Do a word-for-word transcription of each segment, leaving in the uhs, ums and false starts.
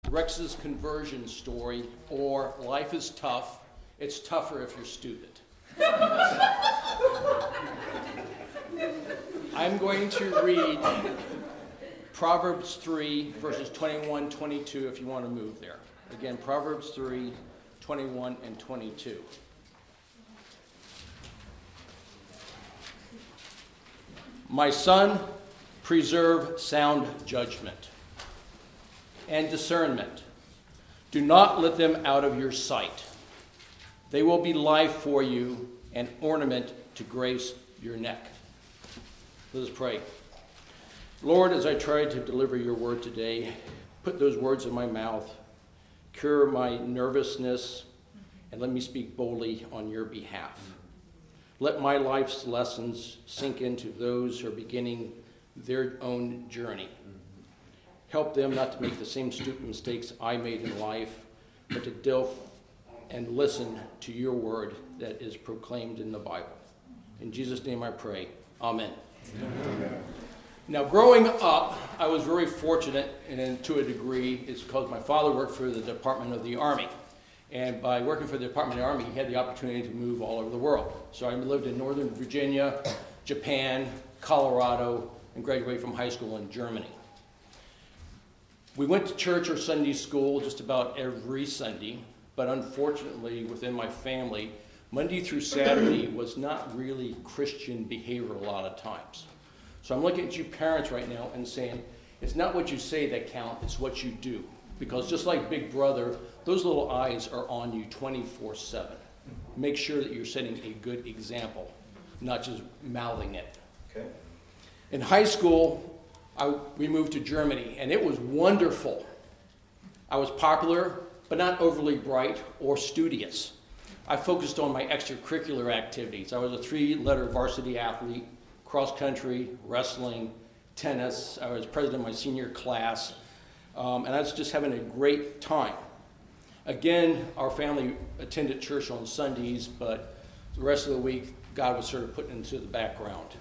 Rex's conversion story, or life is tough. It's tougher if you're stupid. I'm going to read Proverbs three, verses twenty-one, twenty-two, if you want to move there. Again, Proverbs three, twenty-one and twenty-two. My son, preserve sound judgment and discernment. Do not let them out of your sight. They will be life for you and ornament to grace your neck. Let us pray. Lord, as I try to deliver your word today, put those words in my mouth, cure my nervousness, and let me speak boldly on your behalf. Let my life's lessons sink into those who are beginning their own journey. Help them not to make the same stupid mistakes I made in life, but to delve and listen to your word that is proclaimed in the Bible. In Jesus' name I pray. Amen. Amen. Now, growing up, I was very fortunate, and to a degree, it's because my father worked for the Department of the Army. And by working for the Department of the Army, he had the opportunity to move all over the world. So I lived in Northern Virginia, Japan, Colorado, and graduated from high school in Germany. We went to church or Sunday school just about every Sunday, but unfortunately, within my family, Monday through Saturday was not really Christian behavior a lot of times. So I'm looking at you parents right now and saying, it's not what you say that counts, it's what you do. Because just like Big Brother, those little eyes are on you twenty-four seven. Make sure that you're setting a good example, not just mouthing it. Okay. In high school, I, we moved to Germany, and it was wonderful. I was popular, but not overly bright or studious. I focused on my extracurricular activities. I was a three-letter varsity athlete, cross-country, wrestling, tennis. I was president of my senior class. Um, and I was just having a great time. Again, our family attended church on Sundays, but the rest of the week, God was sort of put into the background.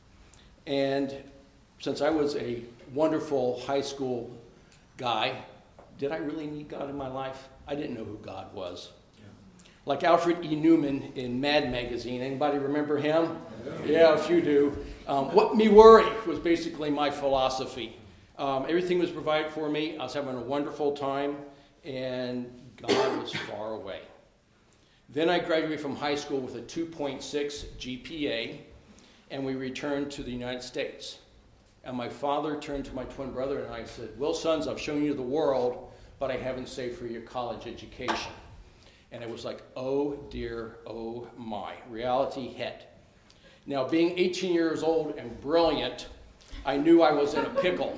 And since I was a wonderful high school guy, did I really need God in my life? I didn't know who God was. Yeah. Like Alfred E. Newman in Mad Magazine. Anybody remember him? Yeah, yeah, a few do. Um, what me worry was basically my philosophy. Um, everything was provided for me. I was having a wonderful time, and God was far away. Then I graduated from high school with a two point six G P A, and we returned to the United States. And my father turned to my twin brother and I said, well, sons, I've shown you the world, but I haven't saved for your college education. And it was like, oh dear, oh my. Reality hit. Now, being eighteen years old and brilliant, I knew I was in a pickle.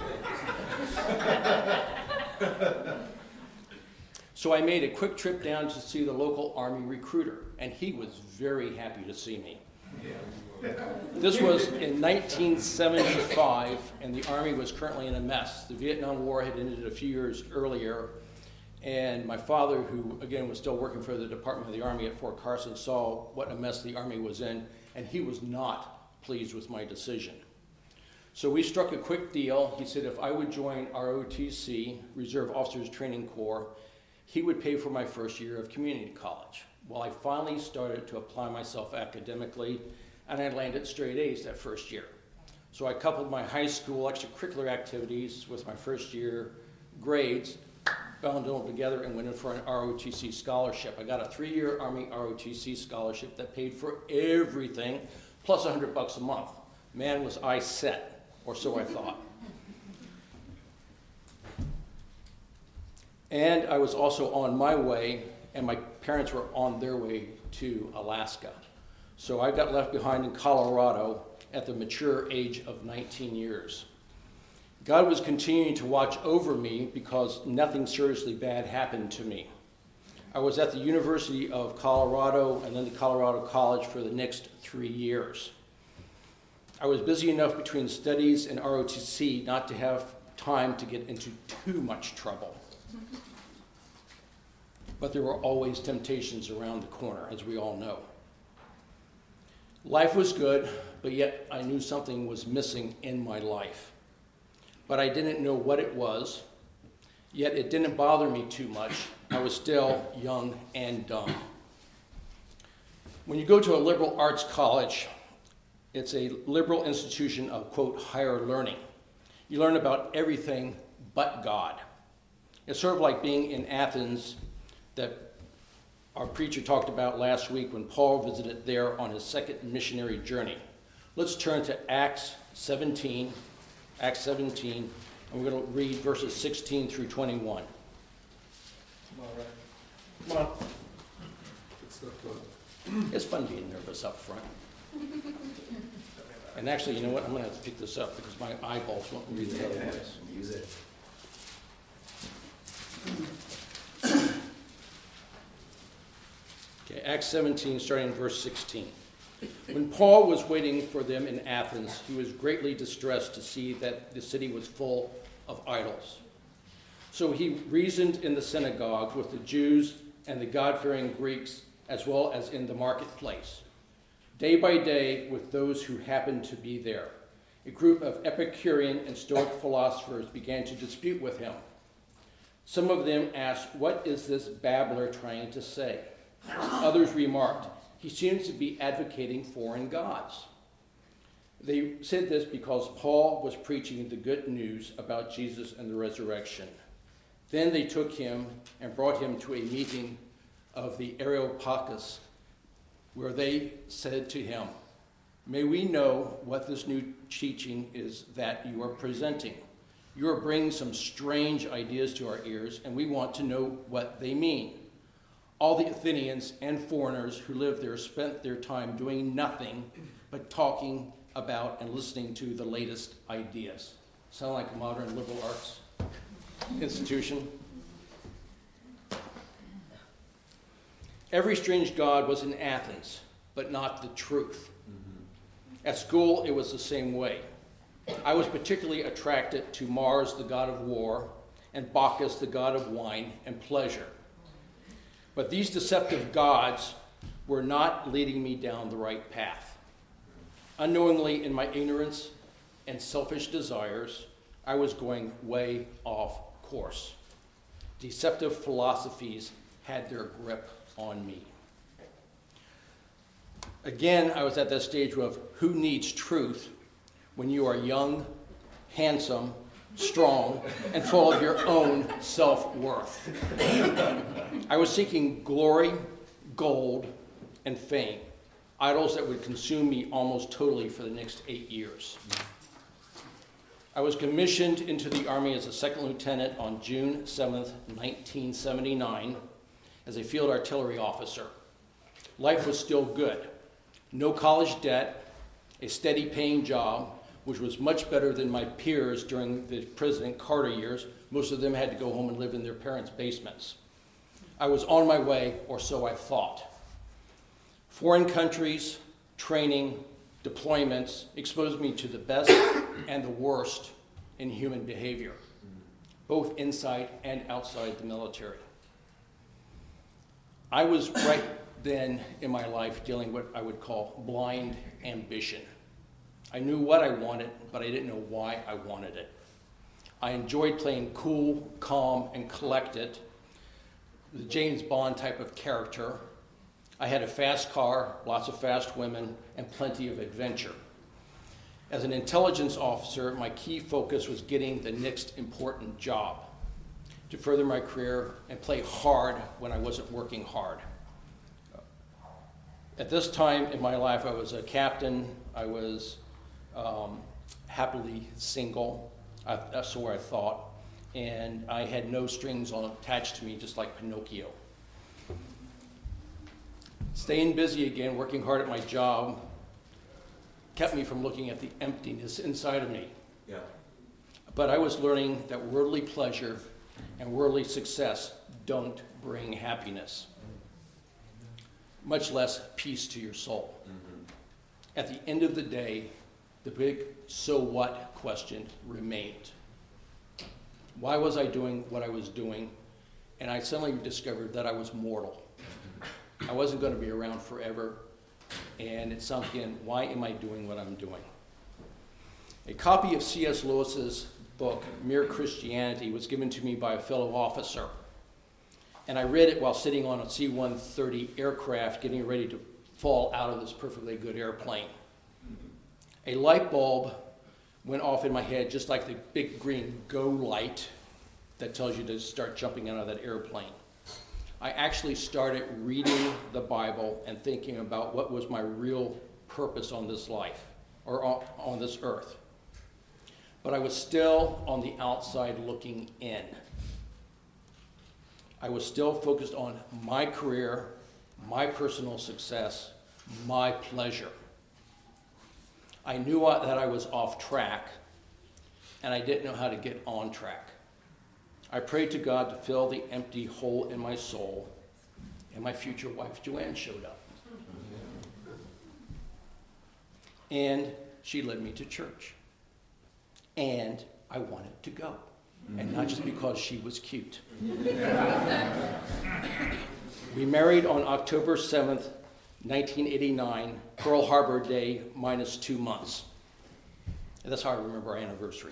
So I made a quick trip down to see the local Army recruiter, and he was very happy to see me. This was in nineteen seventy-five, and the Army was currently in a mess. The Vietnam War had ended a few years earlier, and my father, who again was still working for the Department of the Army at Fort Carson, saw what a mess the Army was in, and he was not pleased with my decision. So we struck a quick deal. He said if I would join R O T C, Reserve Officers Training Corps, he would pay for my first year of community college. Well, I finally started to apply myself academically, and I landed straight A's that first year. So I coupled my high school extracurricular activities with my first year grades, bound them together, and went in for an R O T C scholarship. I got a three-year Army R O T C scholarship that paid for everything, plus a hundred bucks a month. Man, was I set. Or so I thought. And I was also on my way, and my parents were on their way to Alaska. So I got left behind in Colorado at the mature age of nineteen years. God was continuing to watch over me because nothing seriously bad happened to me. I was at the University of Colorado and then the Colorado College for the next three years. I was busy enough between studies and R O T C not to have time to get into too much trouble. But there were always temptations around the corner, as we all know. Life was good, but yet I knew something was missing in my life. But I didn't know what it was. Yet it didn't bother me too much. I was still young and dumb. When you go to a liberal arts college, it's a liberal institution of, quote, higher learning. You learn about everything but God. It's sort of like being in Athens that our preacher talked about last week when Paul visited there on his second missionary journey. Let's turn to Acts seventeen, Acts seventeen, and we're going to read verses sixteen through twenty-one. Come on, right? Come on. It's not fun. It's fun being nervous up front. And actually, you know what? I'm going to have to pick this up because my eyeballs won't read the other ways. Use it. Okay, Acts seventeen, starting in verse sixteen. When Paul was waiting for them in Athens, he was greatly distressed to see that the city was full of idols. So he reasoned in the synagogue with the Jews and the God-fearing Greeks, as well as in the marketplace, day by day with those who happened to be there. A group of Epicurean and Stoic philosophers began to dispute with him. Some of them asked, "What is this babbler trying to say?" Others remarked, "He seems to be advocating foreign gods." They said this because Paul was preaching the good news about Jesus and the resurrection. Then they took him and brought him to a meeting of the Areopagus, where they said to him, "May we know what this new teaching is that you are presenting? You are bringing some strange ideas to our ears, and we want to know what they mean." All the Athenians and foreigners who lived there spent their time doing nothing but talking about and listening to the latest ideas. Sound like a modern liberal arts institution? Every strange god was in Athens, but not the truth. Mm-hmm. At school, it was the same way. I was particularly attracted to Mars, the god of war, and Bacchus, the god of wine and pleasure. But these deceptive gods were not leading me down the right path. Unknowingly, in my ignorance and selfish desires, I was going way off course. Deceptive philosophies had their grip on me. Again, I was at that stage of who needs truth when you are young, handsome, strong, and full of your own self-worth. I was seeking glory, gold, and fame, idols that would consume me almost totally for the next eight years. I was commissioned into the Army as a second lieutenant on June seventh, nineteen seventy-nine, as a field artillery officer. Life was still good. No college debt, a steady paying job, which was much better than my peers during the President Carter years. Most of them had to go home and live in their parents' basements. I was on my way, or so I thought. Foreign countries, training, deployments exposed me to the best and the worst in human behavior, both inside and outside the military. I was right then in my life dealing with what I would call blind ambition. I knew what I wanted, but I didn't know why I wanted it. I enjoyed playing cool, calm, and collected, the James Bond type of character. I had a fast car, lots of fast women, and plenty of adventure. As an intelligence officer, my key focus was getting the next important job to further my career and play hard when I wasn't working hard. At this time in my life, I was a captain. I was um, happily single, I, that's the way I thought, and I had no strings on, attached to me, just like Pinocchio. Staying busy again, working hard at my job, kept me from looking at the emptiness inside of me. Yeah. But I was learning that worldly pleasure and worldly success don't bring happiness, much less peace to your soul. Mm-hmm. At the end of the day, the big so what question remained. Why was I doing what I was doing? And I suddenly discovered that I was mortal. I wasn't going to be around forever, and it sunk in, why am I doing what I'm doing? A copy of C S Lewis's book, Mere Christianity, was given to me by a fellow officer. And I read it while sitting on a C one thirty aircraft getting ready to fall out of this perfectly good airplane. A light bulb went off in my head, just like the big green go light that tells you to start jumping out of that airplane. I actually started reading the Bible and thinking about what was my real purpose on this life, or on, on this earth. But I was still on the outside looking in. I was still focused on my career, my personal success, my pleasure. I knew that I was off track, and I didn't know how to get on track. I prayed to God to fill the empty hole in my soul, and my future wife, Joanne, showed up. And she led me to church. And I wanted to go. And not just because she was cute. We married on October seventh, nineteen eighty-nine, Pearl Harbor Day minus two months. And that's how I remember our anniversary.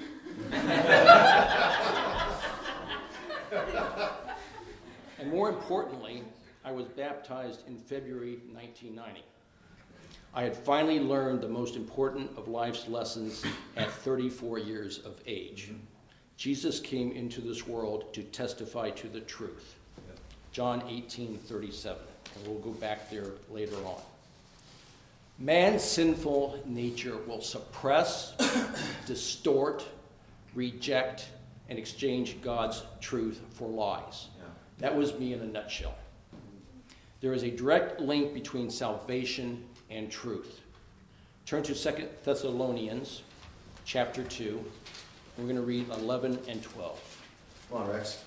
And more importantly, I was baptized in February nineteen ninety. I had finally learned the most important of life's lessons at thirty-four years of age. Jesus came into this world to testify to the truth. John eighteen thirty-seven. And we'll go back there later on. Man's sinful nature will suppress, distort, reject, and exchange God's truth for lies. That was me in a nutshell. There is a direct link between salvation and truth. Turn to Second Thessalonians chapter two. We're going to read eleven and twelve. Come on, Rex.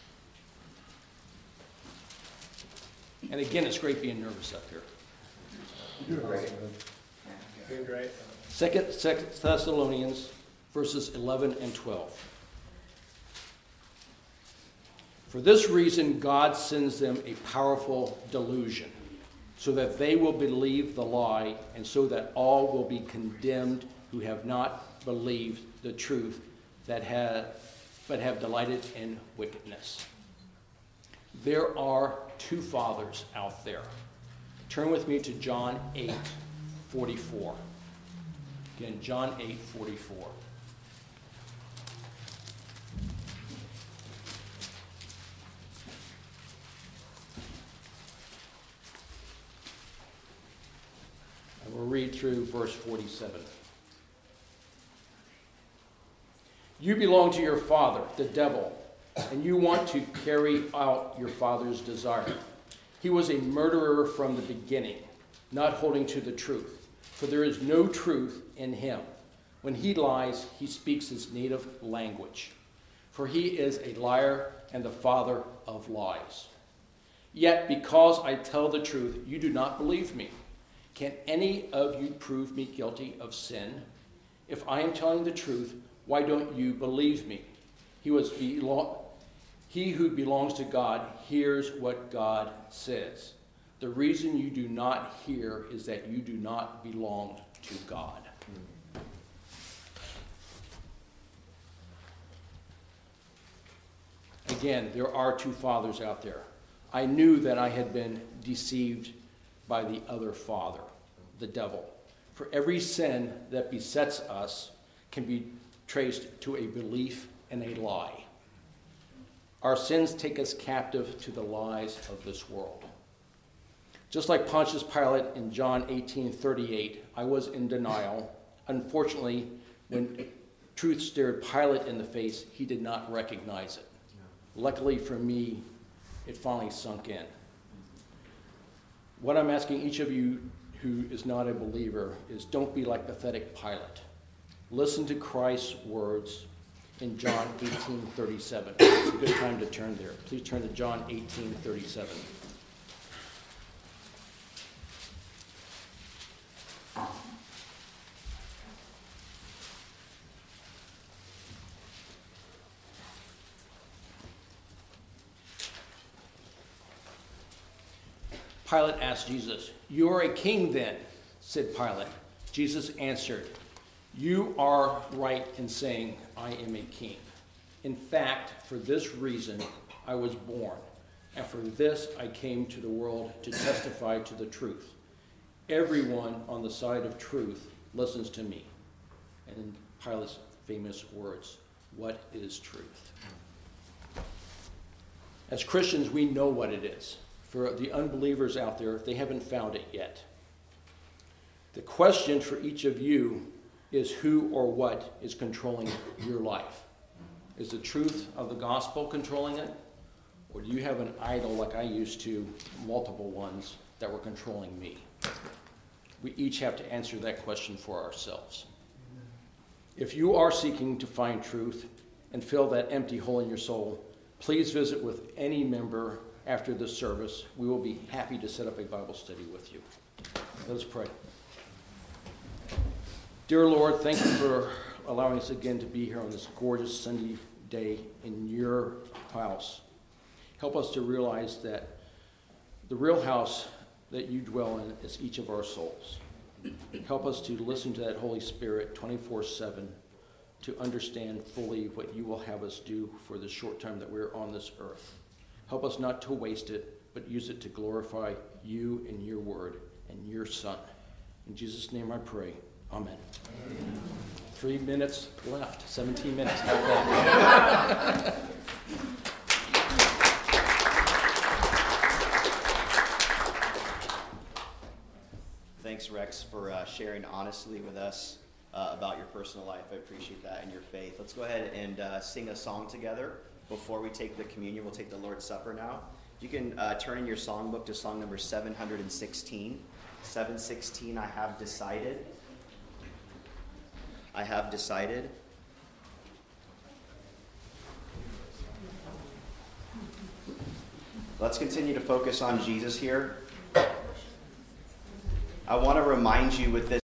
And again, it's great being nervous up here. You're doing great. Doing great. Second Thessalonians verses eleven and twelve. For this reason, God sends them a powerful delusion, so that they will believe the lie, and so that all will be condemned who have not believed the truth, that have, but have delighted in wickedness. There are two fathers out there. Turn with me to John eight forty-four. Again, John eight forty-four. And we'll read through verse forty-seven. You belong to your father, the devil, and you want to carry out your father's desire. He was a murderer from the beginning, not holding to the truth, for there is no truth in him. When he lies, he speaks his native language, for he is a liar and the father of lies. Yet because I tell the truth, you do not believe me. Can any of you prove me guilty of sin? If I am telling the truth, why don't you believe me? He was belo- He who belongs to God hears what God says. The reason you do not hear is that you do not belong to God. Again, there are two fathers out there. I knew that I had been deceived by the other father, the devil. For every sin that besets us can be traced to a belief in a lie. Our sins take us captive to the lies of this world. Just like Pontius Pilate in John eighteen thirty-eight, I was in denial. Unfortunately, when truth stared Pilate in the face, he did not recognize it. Luckily for me, it finally sunk in. What I'm asking each of you who is not a believer is, don't be like pathetic Pilate. Listen to Christ's words in John eighteen thirty-seven. It's a good time to turn there. Please turn to John eighteen thirty-seven. Pilate asked Jesus, "You are a king then?" said Pilate. Jesus answered, "You are right in saying I am a king. In fact, for this reason I was born, and for this I came to the world to testify to the truth. Everyone on the side of truth listens to me. And in Pilate's famous words, what is truth? As Christians, we know what it is. For the unbelievers out there, they haven't found it yet. The question for each of you is who or what is controlling your life? Is the truth of the gospel controlling it? Or do you have an idol like I used to, multiple ones, that were controlling me? We each have to answer that question for ourselves. If you are seeking to find truth and fill that empty hole in your soul, please visit with any member after this service. We will be happy to set up a Bible study with you. Let us pray. Dear Lord, thank you for allowing us again to be here on this gorgeous Sunday day in your house. Help us to realize that the real house that you dwell in is each of our souls. Help us to listen to that Holy Spirit twenty-four seven to understand fully what you will have us do for the short time that we're on this earth. Help us not to waste it, but use it to glorify you and your word and your Son. In Jesus' name I pray. Amen. Amen. Three minutes left. seventeen minutes. How about that? Thanks, Rex, for uh, sharing honestly with us uh, about your personal life. I appreciate that and your faith. Let's go ahead and uh, sing a song together before we take the communion. We'll take the Lord's Supper now. You can uh, turn in your songbook to song number seven hundred sixteen. seven sixteen, I have decided. I have decided. Let's continue to focus on Jesus here. I want to remind you with this